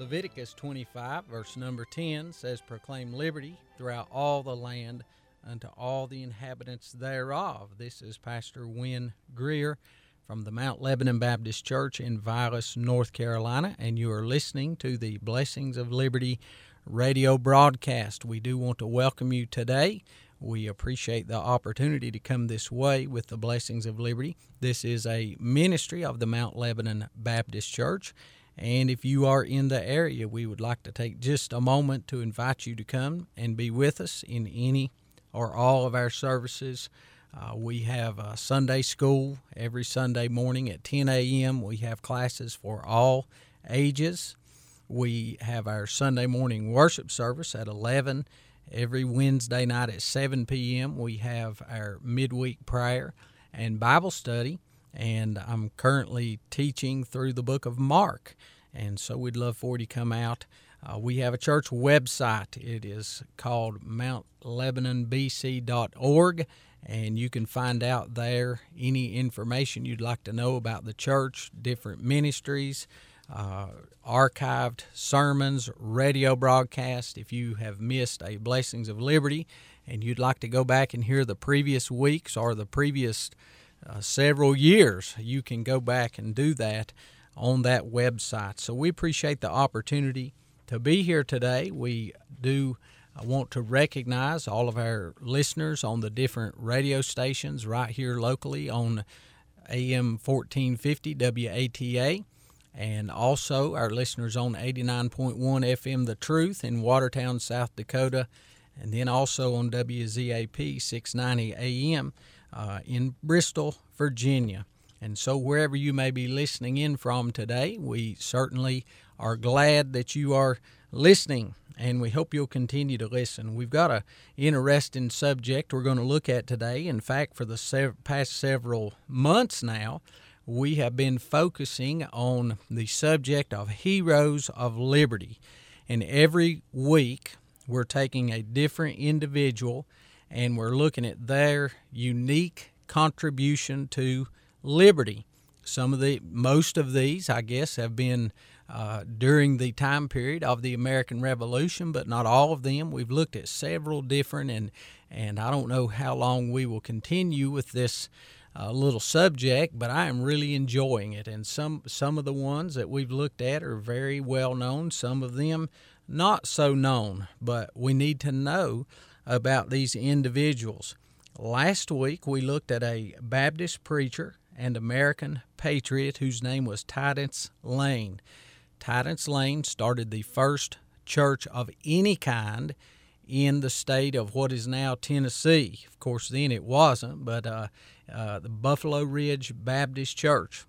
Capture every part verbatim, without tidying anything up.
Leviticus twenty-five, verse number ten says, "Proclaim liberty throughout all the land unto all the inhabitants thereof." This is Pastor Wynn Greer from the Mount Lebanon Baptist Church in Vilas, North Carolina, and you are listening to the Blessings of Liberty radio broadcast. We do want to welcome you today. We appreciate the opportunity to come this way with the Blessings of Liberty. This is a ministry of the Mount Lebanon Baptist Church, and if you are in the area, we would like to take just a moment to invite you to come and be with us in any or all of our services. Uh, we have a Sunday school every Sunday morning at ten a.m. We have classes for all ages. We have our Sunday morning worship service at eleven. Every Wednesday night at seven p.m. we have our midweek prayer and Bible study, and I'm currently teaching through the book of Mark, and so we'd love for you to come out. Uh, we have a church website. It is called mount lebanon b c dot org, and you can find out there any information you'd like to know about the church, different ministries, uh, archived sermons, radio broadcast. If you have missed a Blessings of Liberty and you'd like to go back and hear the previous weeks or the previous uh, several years, you can go back and do that on that website. So we appreciate the opportunity to be here today. We do uh, want to recognize all of our listeners on the different radio stations right here locally on A M fourteen fifty W A T A, and also our listeners on eighty-nine point one F M The Truth in Watertown, South Dakota, and then also on W Z A P six ninety A M uh, in Bristol, Virginia. And so wherever you may be listening in from today, we certainly are glad that you are listening, and we hope you'll continue to listen. We've got an interesting subject we're going to look at today. In fact, for the sev- past several months now, we have been focusing on the subject of heroes of liberty. And every week, we're taking a different individual, and we're looking at their unique contribution to liberty. Some of the, most of these, I guess, have been uh, during the time period of the American Revolution, but not all of them. We've looked at several different, and and I don't know how long we will continue with this uh, little subject, but I am really enjoying it. And some some of the ones that we've looked at are very well known. Some of them not so known, but we need to know about these individuals. Last week we looked at a Baptist preacher and American patriot whose name was Titus Lane. Titus Lane started the first church of any kind in the state of what is now Tennessee. Of course, then it wasn't, but uh, uh, the Buffalo Ridge Baptist Church.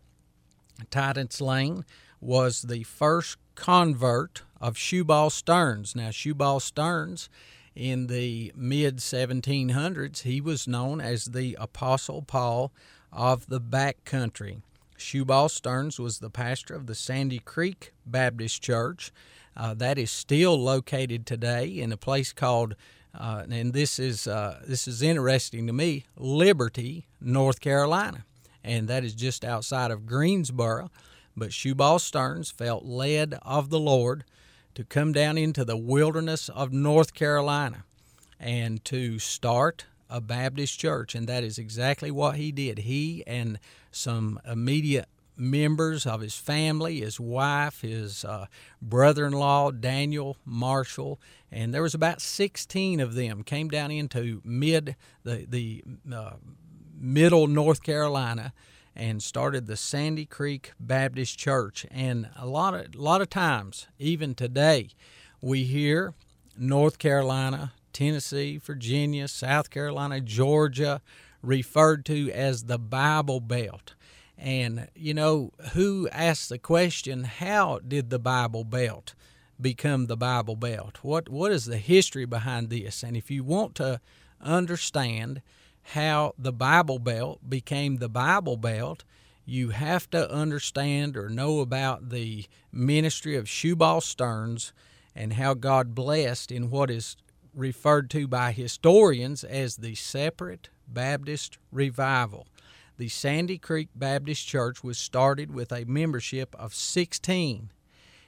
Titus Lane was the first convert of Shubal Stearns. Now, Shubal Stearns, in the mid seventeen hundreds, he was known as the Apostle Paul of the backcountry. Shubal Stearns was the pastor of the Sandy Creek Baptist Church. Uh, that is still located today in a place called, uh, and this is uh, this is interesting to me, Liberty, North Carolina, and that is just outside of Greensboro. But Shubal Stearns felt led of the Lord to come down into the wilderness of North Carolina and to start a Baptist church, and that is exactly what he did. He and some immediate members of his family, his wife, his uh, brother-in-law, Daniel Marshall, and there was about sixteen of them, came down into mid the, the uh, middle North Carolina and started the Sandy Creek Baptist Church. And a lot of a lot of times, even today, we hear North Carolina, Tennessee, Virginia, South Carolina, Georgia referred to as the Bible Belt. And, you know, who asked the question, how did the Bible Belt become the Bible Belt? What What is the history behind this? And if you want to understand how the Bible Belt became the Bible Belt, you have to understand or know about the ministry of Shubal Stearns and how God blessed in what is referred to by historians as the Separate Baptist Revival. The Sandy Creek Baptist Church was started with a membership of sixteen,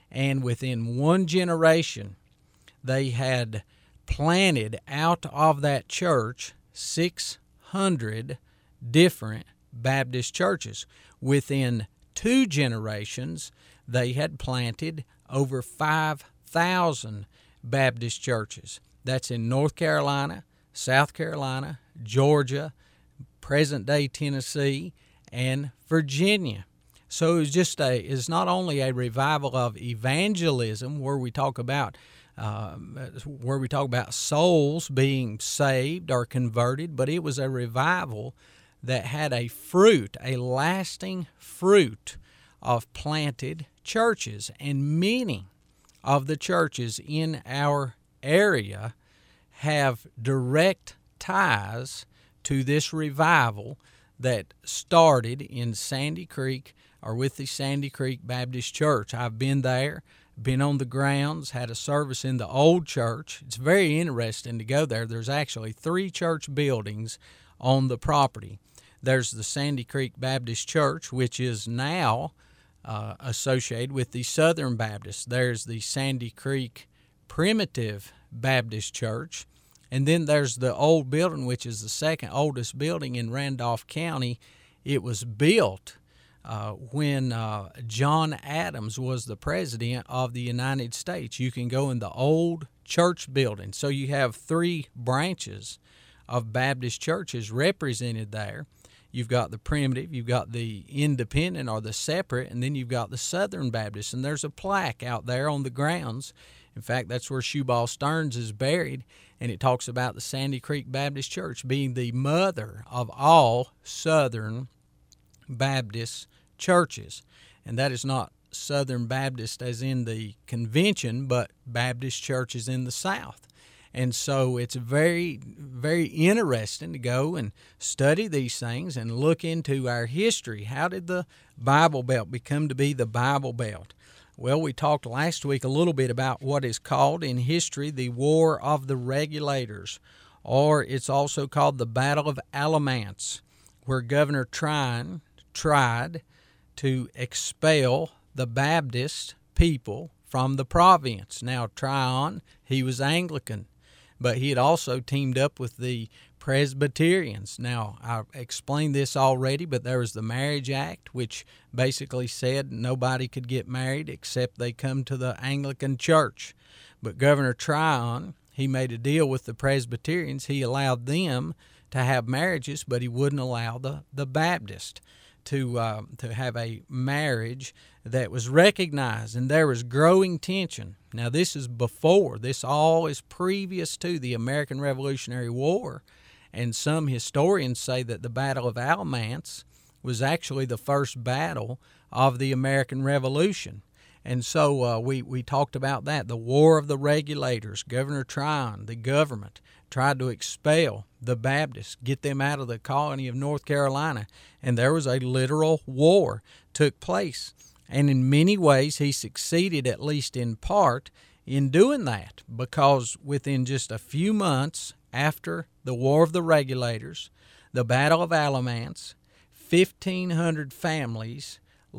And within one generation, they had planted out of that church six hundred different Baptist churches. Within two generations, they had planted over five thousand Baptist churches. That's in North Carolina, South Carolina, Georgia, present-day Tennessee, and Virginia. So it's just a it's not only a revival of evangelism where we talk about um, where we talk about souls being saved or converted, but it was a revival that had a fruit, a lasting fruit of planted churches. And many of the churches in our area have direct ties to this revival that started in Sandy Creek or with the Sandy Creek Baptist Church. I've been there, been on the grounds, had a service in the old church. It's very interesting to go there. There's actually three church buildings on the property. There's the Sandy Creek Baptist Church, which is now uh, associated with the Southern Baptist. There's the Sandy Creek Primitive Baptist Church. And then there's the old building, which is the second oldest building in Randolph County. It was built uh, when uh, John Adams was the president of the United States. You can go in the old church building. So you have three branches of Baptist churches represented there. You've got the primitive, you've got the independent or the separate, and then you've got the Southern Baptist. And there's a plaque out there on the grounds. In fact, that's where Shoeball Stearns is buried, and it talks about the Sandy Creek Baptist Church being the mother of all Southern Baptist churches. And that is not Southern Baptist as in the convention, but Baptist churches in the South. And so it's very, very interesting to go and study these things and look into our history. How did the Bible Belt become to be the Bible Belt? Well, we talked last week a little bit about what is called in history the War of the Regulators, or it's also called the Battle of Alamance, where Governor Tryon tried to expel the Baptist people from the province. Now, Tryon, he was Anglican, but he had also teamed up with the Presbyterians. Now, I explained this already, but there was the Marriage Act, which basically said nobody could get married except they come to the Anglican Church. But Governor Tryon, he made a deal with the Presbyterians. He allowed them to have marriages, but he wouldn't allow the, the Baptist to uh, to have a marriage that was recognized, and there was growing tension. Now, this is before, this all is previous to the American Revolutionary War, and some historians say that the Battle of Alamance was actually the first battle of the American Revolution. And so uh, we, we talked about that, the War of the Regulators. Governor Tryon, the government, tried to expel the Baptists, get them out of the colony of North Carolina, and there was a literal war took place. And in many ways, he succeeded, at least in part, in doing that, because within just a few months after the War of the Regulators, the Battle of Alamance, fifteen hundred families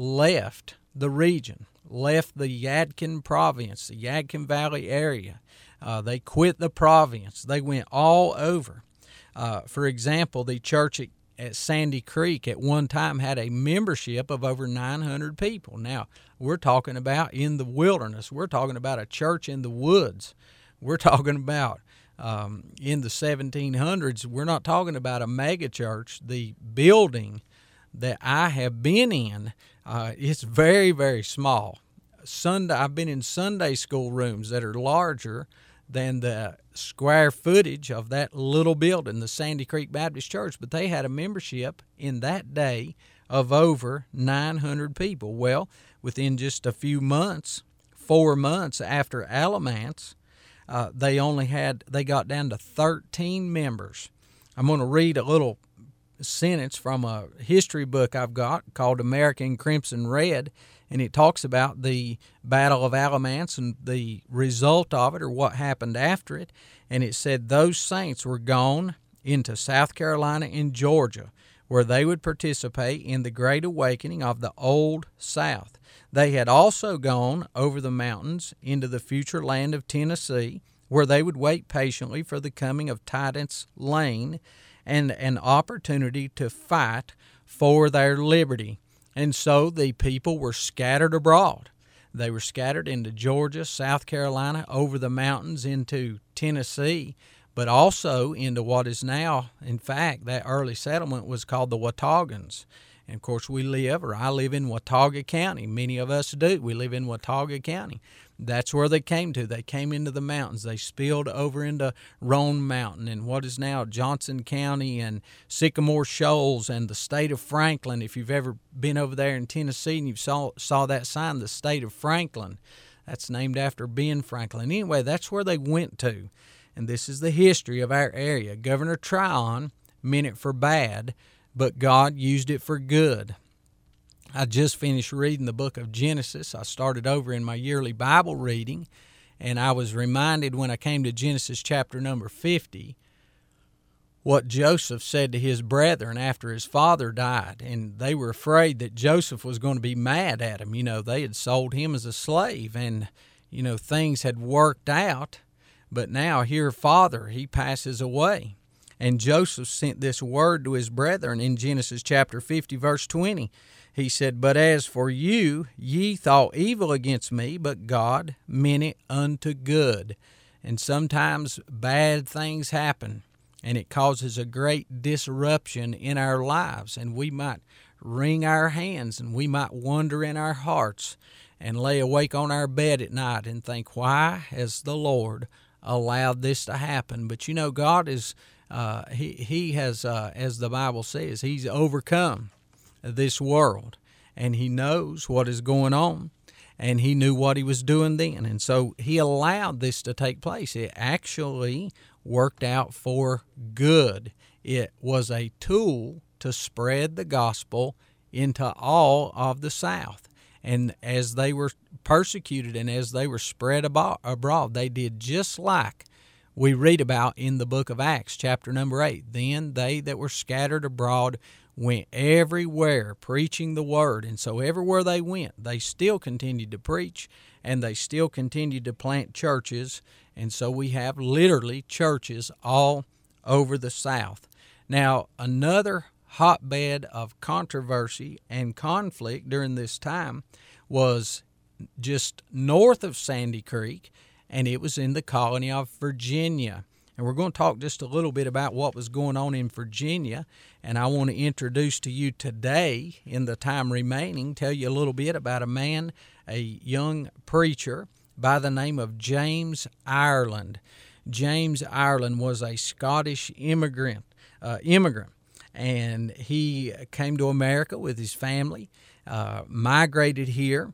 left the region, left the Yadkin province, the Yadkin Valley area. Uh, they quit the province. They went all over. Uh, for example, the church at, at Sandy Creek at one time had a membership of over nine hundred people. Now, we're talking about in the wilderness. We're talking about a church in the woods. We're talking about um, in the seventeen hundreds. We're not talking about a mega church. The building that I have been in, uh, it's very, very small. Sunday, I've been in Sunday school rooms that are larger than the square footage of that little building, the Sandy Creek Baptist Church, but they had a membership in that day of over nine hundred people. Well, within just a few months, four months after Alamance, uh, they only had, they got down to thirteen members. I'm going to read a little sentence from a history book I've got called American Crimson Red, and it talks about the Battle of Alamance and the result of it, or what happened after it. And it said those saints were gone into South Carolina and Georgia, where they would participate in the Great Awakening of the Old South. They had also gone over the mountains into the future land of Tennessee, where they would wait patiently for the coming of Titus Lane and an opportunity to fight for their liberty. And so the people were scattered abroad. They were scattered into Georgia, South Carolina, over the mountains into Tennessee, but also into what is now, in fact, that early settlement was called the Wataugans. And of course, we live, or I live in Watauga County. Many of us do. We live in Watauga County. That's where they came to. They came into the mountains. They spilled over into Roan Mountain and what is now Johnson County and Sycamore Shoals and the state of Franklin. If you've ever been over there in Tennessee and you saw saw that sign, the state of Franklin, that's named after Ben Franklin. Anyway, that's where they went to. And this is the history of our area. Governor Tryon meant it for bad, but God used it for good. I just finished reading the book of Genesis. I started over in my yearly Bible reading, and I was reminded when I came to Genesis chapter number fifty what Joseph said to his brethren after his father died, and they were afraid that Joseph was going to be mad at him. You know, they had sold him as a slave, and, you know, things had worked out, but now here father, he passes away. And Joseph sent this word to his brethren in Genesis chapter fifty, verse twenty. He said, "But as for you, ye thought evil against me, but God meant it unto good." And sometimes bad things happen, and it causes a great disruption in our lives. And we might wring our hands, and we might wonder in our hearts and lay awake on our bed at night and think, why has the Lord allowed this to happen? But you know, God is, uh, he, he has, uh, as the Bible says, He's overcome this world, and He knows what is going on, and He knew what He was doing then, and so He allowed this to take place. It actually worked out for good. It was a tool to spread the gospel into all of the South, and as they were persecuted and as they were spread abroad, they did just like we read about in the book of Acts, chapter number eight. Then they that were scattered abroad went everywhere preaching the word. And so everywhere they went, they still continued to preach, and they still continued to plant churches. And so we have literally churches all over the South. Now, another hotbed of controversy and conflict during this time was just north of Sandy Creek, and it was in the colony of Virginia. And we're going to talk just a little bit about what was going on in Virginia, and I want to introduce to you today, in the time remaining, tell you a little bit about a man, a young preacher by the name of James Ireland. James Ireland was a Scottish immigrant, uh, immigrant, and he came to America with his family, uh, migrated here,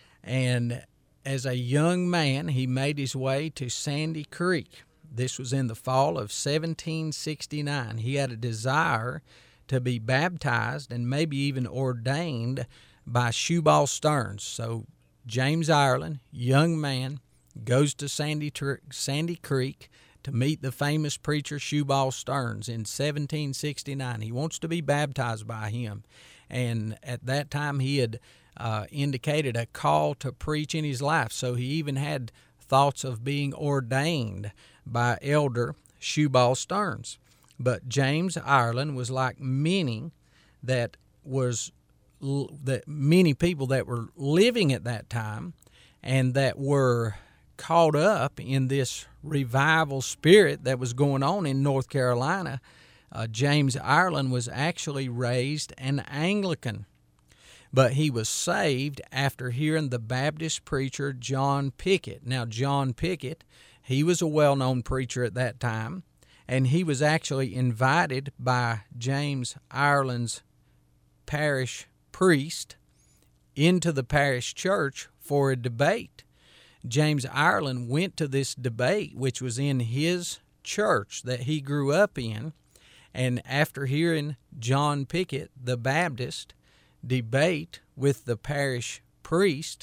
and as a young man, he made his way to Sandy Creek. This was in the fall of seventeen sixty-nine. He had a desire to be baptized and maybe even ordained by Shubal Stearns. So James Ireland, young man, goes to Sandy, Sandy Creek to meet the famous preacher Shubal Stearns in seventeen sixty-nine. He wants to be baptized by him. And at that time, he had uh, indicated a call to preach in his life. So he even had thoughts of being ordained by Elder Shubal Stearns. But James Ireland was like many that was that many people that were living at that time and that were caught up in this revival spirit that was going on in North Carolina. Uh, James Ireland was actually raised an Anglican, but he was saved after hearing the Baptist preacher John Pickett. Now, John Pickett, he was a well-known preacher at that time, and he was actually invited by James Ireland's parish priest into the parish church for a debate. James Ireland went to this debate, which was in his church that he grew up in, and after hearing John Pickett, the Baptist, debate with the parish priest,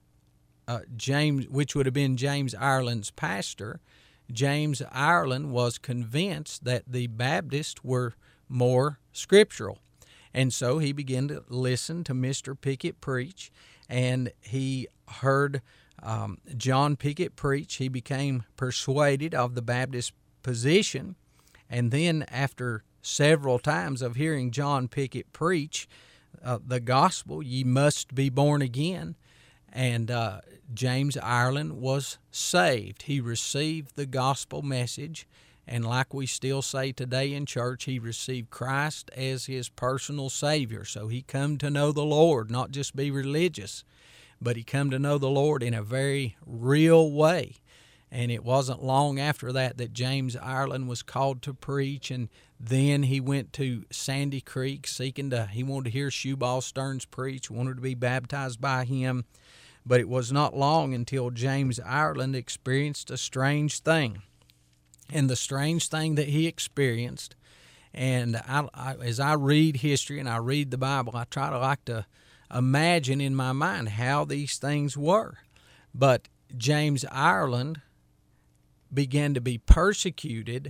uh, James, which would have been James Ireland's pastor, James Ireland was convinced that the Baptists were more scriptural. And so he began to listen to Mister Pickett preach, and he heard um, John Pickett preach. He became persuaded of the Baptist position, and then after several times of hearing John Pickett preach uh, the gospel, ye must be born again, and uh, James Ireland was saved. He received the gospel message, and like we still say today in church, he received Christ as his personal Savior. So he come to know the Lord, not just be religious, but he come to know the Lord in a very real way. And it wasn't long after that that James Ireland was called to preach, and then he went to Sandy Creek seeking to, he wanted to hear Shoeball Stearns preach, wanted to be baptized by him. But it was not long until James Ireland experienced a strange thing. And the strange thing that he experienced, and I, I, as I read history and I read the Bible, I try to like to imagine in my mind how these things were. But James Ireland began to be persecuted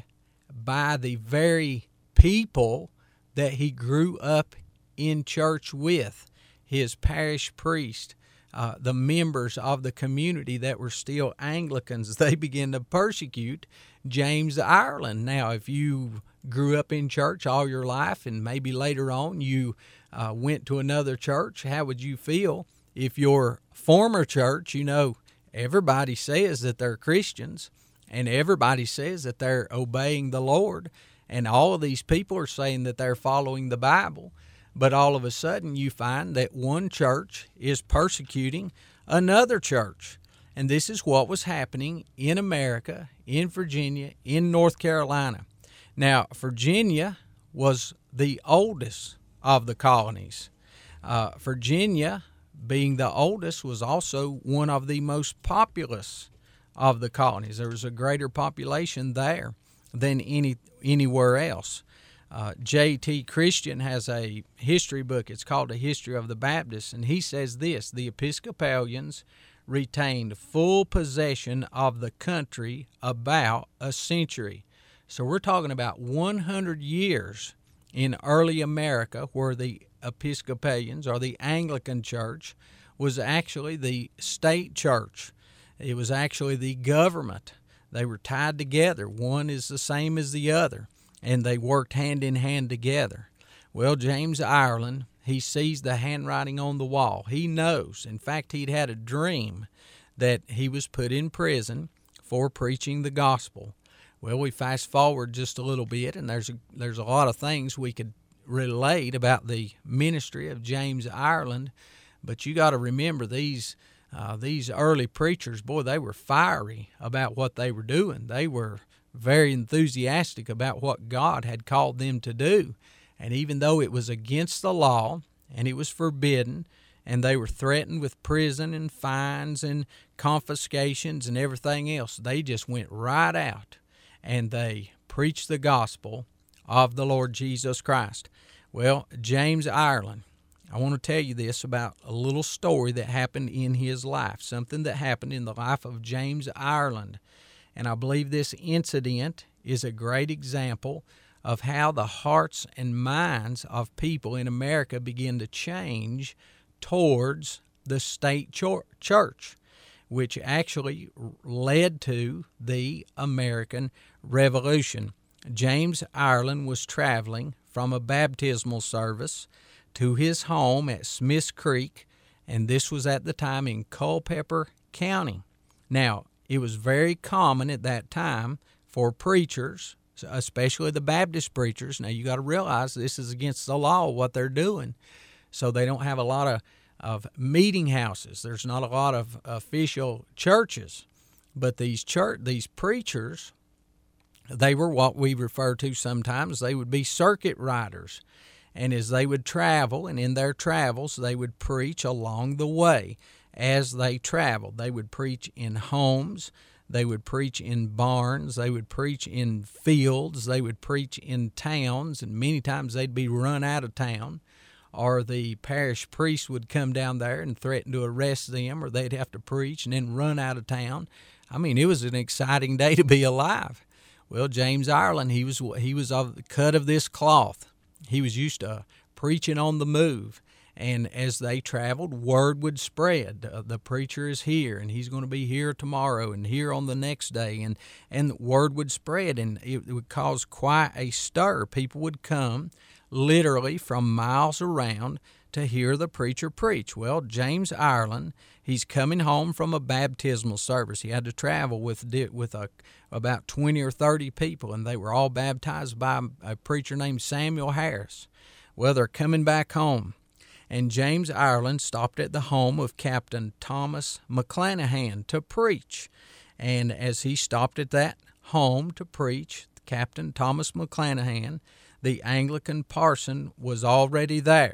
by the very people that he grew up in church with, his parish priest, uh, the members of the community that were still Anglicans. They began to persecute James Ireland. Now, if you grew up in church all your life and maybe later on you uh, went to another church, how would you feel if your former church, you know, everybody says that they're Christians, and everybody says that they're obeying the Lord, and all of these people are saying that they're following the Bible, but all of a sudden you find that one church is persecuting another church. And this is what was happening in America, in Virginia, in North Carolina. Now, Virginia was the oldest of the colonies. Uh, Virginia, being the oldest, was also one of the most populous of the colonies. There was a greater population there than any anywhere else. Uh, J T Christian has a history book. It's called A History of the Baptists, and he says this: the Episcopalians retained full possession of the country about a century. So we're talking about one hundred years in early America where the Episcopalians, or the Anglican Church, was actually the state church. It was actually the government. They were tied together. One is the same as the other, and they worked hand in hand together. Well, James Ireland, he sees the handwriting on the wall. He knows. In fact, he'd had a dream that he was put in prison for preaching the gospel. Well, we fast forward just a little bit, and there's a, there's a lot of things we could relate about the ministry of James Ireland, but you got to remember these uh, these early preachers, boy, they were fiery about what they were doing. They were very enthusiastic about what God had called them to do. And even though it was against the law and it was forbidden, and they were threatened with prison and fines and confiscations and everything else, they just went right out and they preached the gospel of the Lord Jesus Christ. Well, James Ireland, I want to tell you this about a little story that happened in his life, something that happened in the life of James Ireland. And I believe this incident is a great example of how the hearts and minds of people in America begin to change towards the state church, which actually led to the American Revolution. James Ireland was traveling from a baptismal service to his home at Smiths Creek, and this was at the time in Culpeper County. Now, it was very common at that time for preachers, especially the Baptist preachers. Now, you got to realize this is against the law, what they're doing. So they don't have a lot of, of meeting houses. There's not a lot of official churches. But these church, these preachers, they were what we refer to sometimes, they would be circuit riders. And as they would travel, and in their travels, they would preach along the way. As they traveled, they would preach in homes, they would preach in barns, they would preach in fields, they would preach in towns, and many times they'd be run out of town, or the parish priest would come down there and threaten to arrest them, or they'd have to preach and then run out of town. I mean, it was an exciting day to be alive. Well, James Ireland, he was he was of the cut of this cloth. He was used to preaching on the move. And as they traveled, word would spread. Uh, the preacher is here, and he's going to be here tomorrow and here on the next day. And, and word would spread, and it would cause quite a stir. People would come literally from miles around to hear the preacher preach. Well, James Ireland, he's coming home from a baptismal service. He had to travel with with a, about twenty or thirty people, and they were all baptized by a preacher named Samuel Harris. Well, they're coming back home. And James Ireland stopped at the home of Captain Thomas McClanahan to preach. And as he stopped at that home to preach, Captain Thomas McClanahan, the Anglican parson, was already there.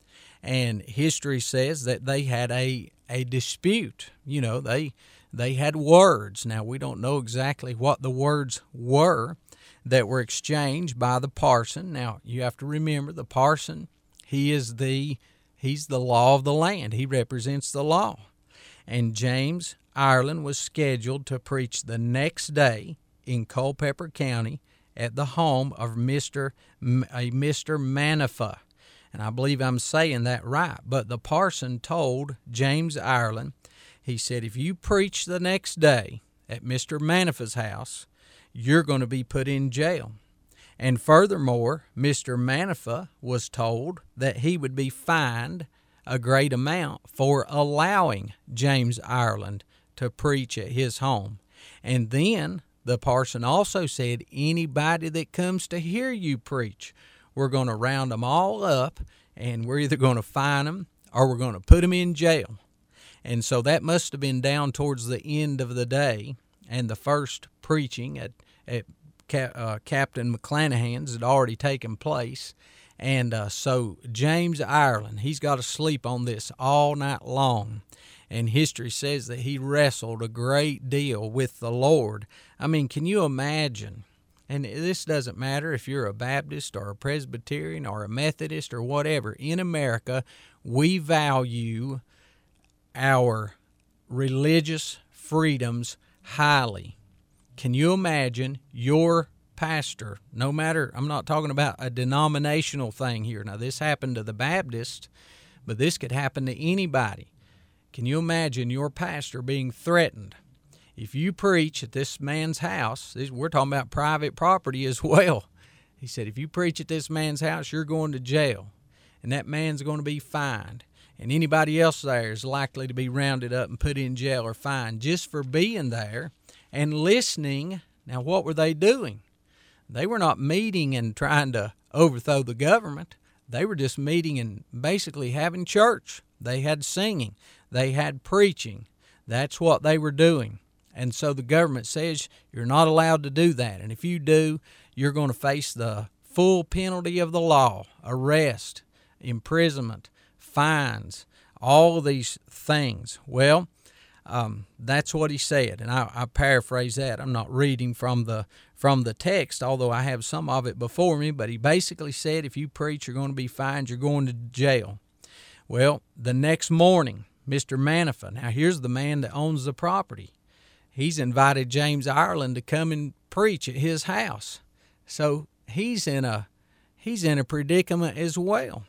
And history says that they had a, a dispute. You know, they they had words. Now, we don't know exactly what the words were that were exchanged by the parson. Now, you have to remember the parson, he is the He's the law of the land. He represents the law. And James Ireland was scheduled to preach the next day in Culpeper County at the home of Mister M- a Mister Manifa. And I believe I'm saying that right. But the parson told James Ireland, he said, if you preach the next day at Mister Manifa's house, you're going to be put in jail. And furthermore, Mister Manifa was told that he would be fined a great amount for allowing James Ireland to preach at his home. And then the parson also said, anybody that comes to hear you preach, we're going to round them all up, and we're either going to fine them or we're going to put them in jail. And so that must have been down towards the end of the day, and the first preaching at, at Uh, Captain McClanahan's had already taken place. And uh, so James Ireland, he's got to sleep on this all night long. And history says that he wrestled a great deal with the Lord. I mean, can you imagine? And this doesn't matter if you're a Baptist or a Presbyterian or a Methodist or whatever. In America, we value our religious freedoms highly. Can you imagine your pastor, no matter, I'm not talking about a denominational thing here. Now, this happened to the Baptists, but this could happen to anybody. Can you imagine your pastor being threatened? If you preach at this man's house, this, we're talking about private property as well. He said, if you preach at this man's house, you're going to jail, and that man's going to be fined. And anybody else there is likely to be rounded up and put in jail or fined just for being there and listening. Now, what were they doing? They were not meeting and trying to overthrow the government. They were just meeting and basically having church. They had singing. They had preaching. That's what they were doing. And so the government says you're not allowed to do that. And if you do, you're going to face the full penalty of the law, arrest, imprisonment, fines, all of these things. Well, Um, that's what he said, and I, I paraphrase that. I'm not reading from the from the text, although I have some of it before me, but he basically said if you preach, you're going to be fined, you're going to jail. Well, the next morning, Mister Manifa, now here's the man that owns the property. He's invited James Ireland to come and preach at his house. So he's in a he's in a predicament as well.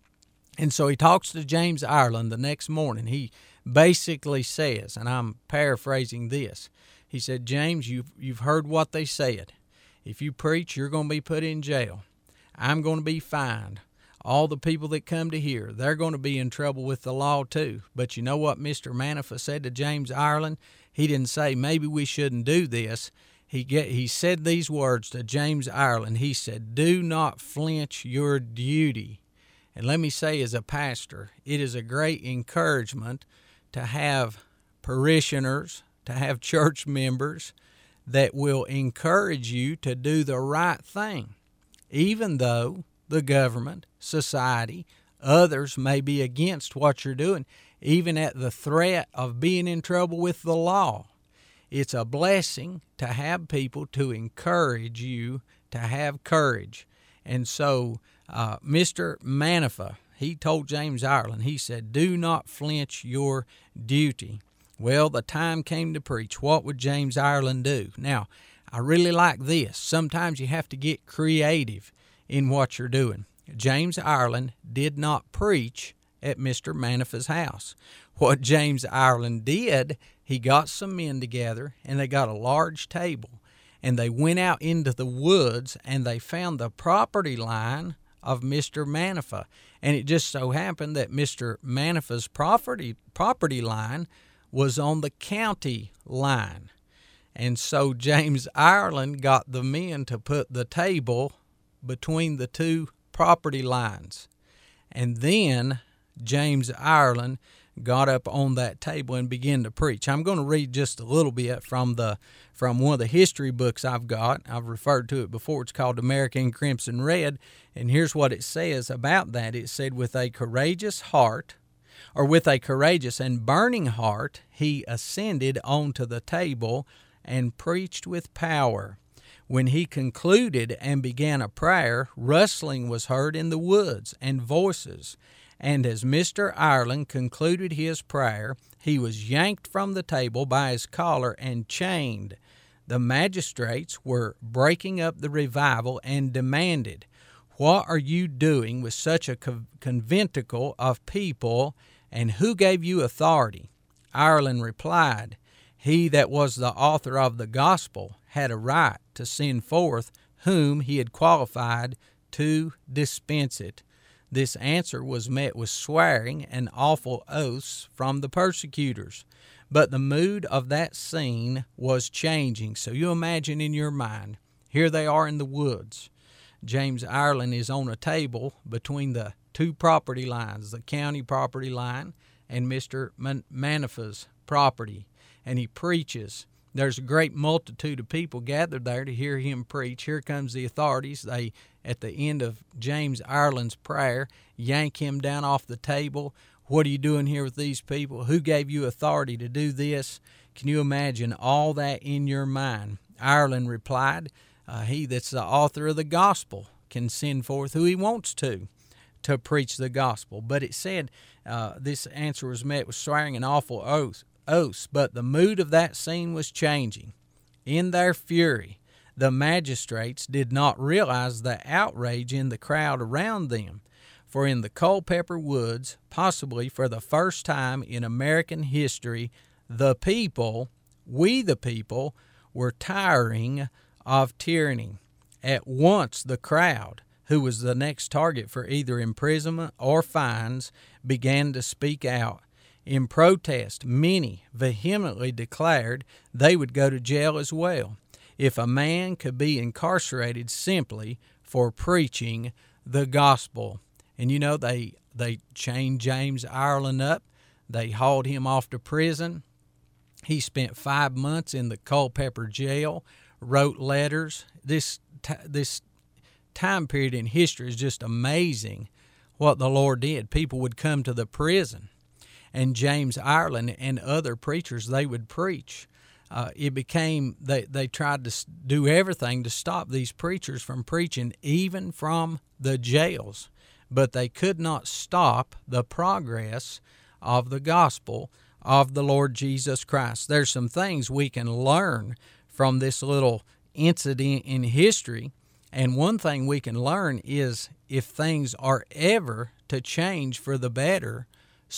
And so he talks to James Ireland the next morning. He basically says, and I'm paraphrasing this, he said, James, you've, you've heard what they said. If you preach, you're going to be put in jail. I'm going to be fined. All the people that come to hear, they're going to be in trouble with the law too. But you know what Mister Manifa said to James Ireland? He didn't say, maybe we shouldn't do this. He get, he said these words to James Ireland. He said, do not flinch your duty. And let me say, as a pastor, it is a great encouragement to have parishioners, to have church members that will encourage you to do the right thing, even though the government, society, others may be against what you're doing, even at the threat of being in trouble with the law. It's a blessing to have people to encourage you to have courage. And so uh, Mister Manifa, he told James Ireland, he said, do not flinch your duty. Well, the time came to preach. What would James Ireland do? Now, I really like this. Sometimes you have to get creative in what you're doing. James Ireland did not preach at Mister Manifa's house. What James Ireland did, he got some men together, and they got a large table, and they went out into the woods, and they found the property line of Mister Manifa. And it just so happened that Mister Manifa's property property line was on the county line. And so James Ireland got the men to put the table between the two property lines. And then James Ireland got up on that table and began to preach. I'm going to read just a little bit from the from one of the history books I've got. I've referred to it before. It's called American Crimson Red. And here's what it says about that. It said, with a courageous heart, or with a courageous and burning heart, he ascended onto the table and preached with power. When he concluded and began a prayer, rustling was heard in the woods and voices. And as Mister Ireland concluded his prayer, he was yanked from the table by his collar and chained. The magistrates were breaking up the revival and demanded, "What are you doing with such a conventicle of people, and who gave you authority?" Ireland replied, "He that was the author of the gospel had a right to send forth whom he had qualified to dispense it." This answer was met with swearing and awful oaths from the persecutors. But the mood of that scene was changing. So you imagine in your mind, here they are in the woods. James Ireland is on a table between the two property lines, the county property line and Mister Man- Manifa's property, and he preaches. There's a great multitude of people gathered there to hear him preach. Here comes the authorities. They, at the end of James Ireland's prayer, yank him down off the table. What are you doing here with these people? Who gave you authority to do this? Can you imagine all that in your mind? Ireland replied, uh, he that's the author of the gospel can send forth who he wants to, to preach the gospel. But it said uh, this answer was met with swearing and awful oaths. oaths. But the mood of that scene was changing. In their fury, the magistrates did not realize the outrage in the crowd around them. For in the Culpeper Woods, possibly for the first time in American history, the people, we the people, were tiring of tyranny. At once the crowd, who was the next target for either imprisonment or fines, began to speak out. In protest, many vehemently declared they would go to jail as well if a man could be incarcerated simply for preaching the gospel. And you know, they they chained James Ireland up. They hauled him off to prison. He spent five months in the Culpeper jail, wrote letters. This t- this time period in history is just amazing what the Lord did. People would come to the prison, and James Ireland and other preachers, they would preach. Uh, it became, they, they tried to do everything to stop these preachers from preaching, even from the jails. But they could not stop the progress of the gospel of the Lord Jesus Christ. There's some things we can learn from this little incident in history. And one thing we can learn is if things are ever to change for the better,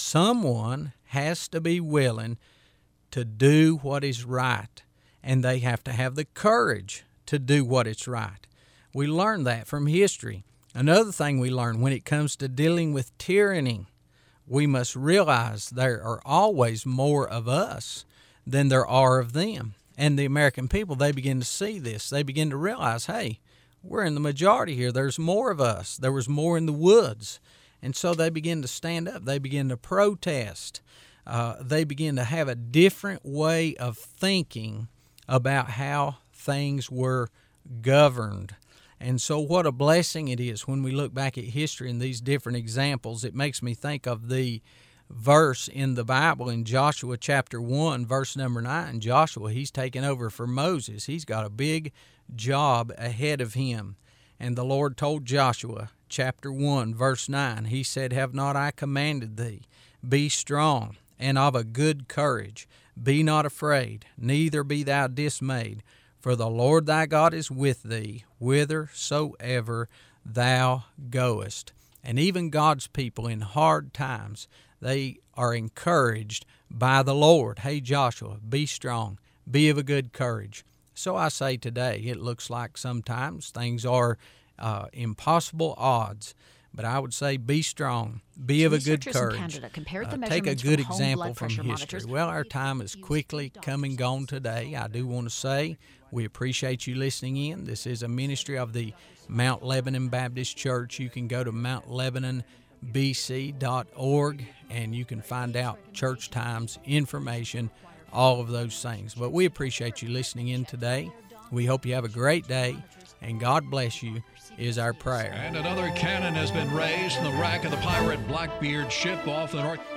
someone has to be willing to do what is right, and they have to have the courage to do what is right. We learn that from history. Another thing we learn when it comes to dealing with tyranny, we must realize there are always more of us than there are of them. And the American people, they begin to see this. They begin to realize, hey, we're in the majority here. There's more of us. There was more in the woods. And so they begin to stand up. They begin to protest. Uh, they begin to have a different way of thinking about how things were governed. And so what a blessing it is when we look back at history and these different examples. It makes me think of the verse in the Bible in Joshua chapter one, verse number nine. Joshua, he's taken over for Moses. He's got a big job ahead of him. And the Lord told Joshua, chapter one, verse nine, he said, "Have not I commanded thee? Be strong and of a good courage. Be not afraid, neither be thou dismayed. For the Lord thy God is with thee, whithersoever thou goest." And even God's people in hard times, they are encouraged by the Lord. Hey, Joshua, be strong, be of a good courage. So I say today, it looks like sometimes things are uh, impossible odds. But I would say be strong, be of a good courage. Uh, take a good example from history. Well, our time is quickly come and gone today. I do want to say we appreciate you listening in. This is a ministry of the Mount Lebanon Baptist Church. You can go to mount lebanon b c dot org and you can find out church times, information, all of those things. But we appreciate you listening in today. We hope you have a great day, and God bless you is our prayer. And another cannon has been raised in the wreck of the pirate Blackbeard ship off the north.